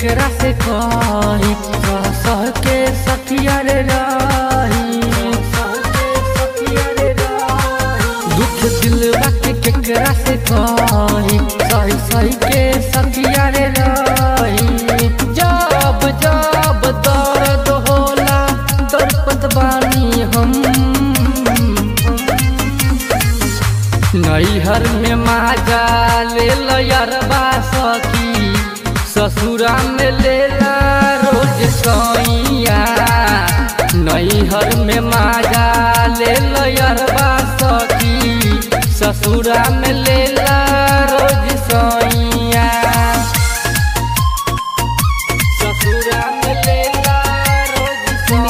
केकरा से कही सह के सखिया रे रही दुख दिलवा के केकरा से कही सही के सखिया रे रही जब जब दर्द होला तड़पत बानी हम नैहर में माजा ले लयरबा सखी ससुरा में लेला रोज सैया नैहर में माजा ले लयरबा सखी ससुरा में लेला रोज सैया ससुरा में लेला रोज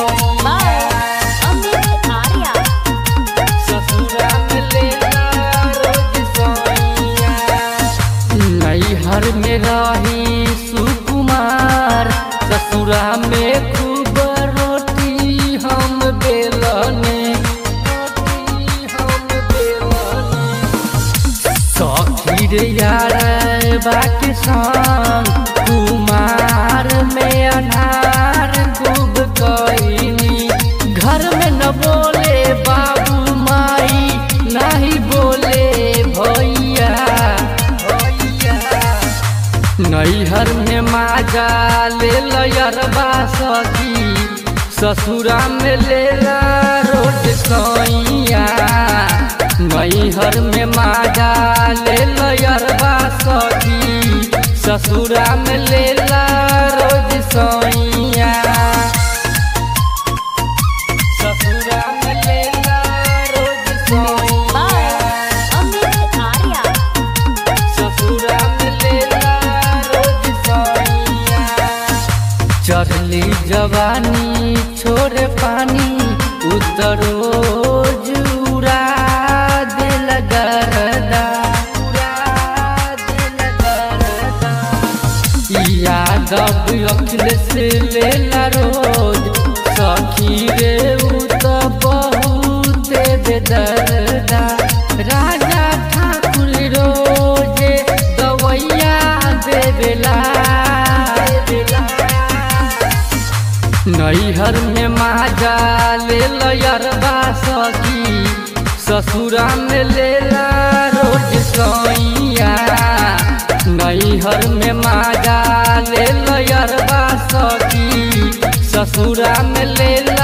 सैया ससुरा में लेला रोज सैया नैहर में रही सुकुमार ससुरा में खूब रोटी हम बेलने सखी रे यार बाकी संग कुमार में अनार खूब कईनी घर में न बोले बाबू माई नहीं बोले भैया नैहर में माजा ले लयरबा सखी ससुरा में लेला रोज सैया नैहर में माजा ले लयरबा सखी ससुरा में लेला रोज सैया ससुरा में लेला रोज ससुरा में लेला रोज सैया चढ़ली जवानी छोड़े पानी उतरोज उड़ा दिल गरदा यादव अखिलेश लेला रोज सखी रे उत बहुत बेदर्दा राजा ठाकुर रोज दवैया देवेला नैहर में माजा ले लयरबा सखी ससुरा में लेला रोज सैया नैहर में माजा ले लयरबा सखी ससुरा में लेला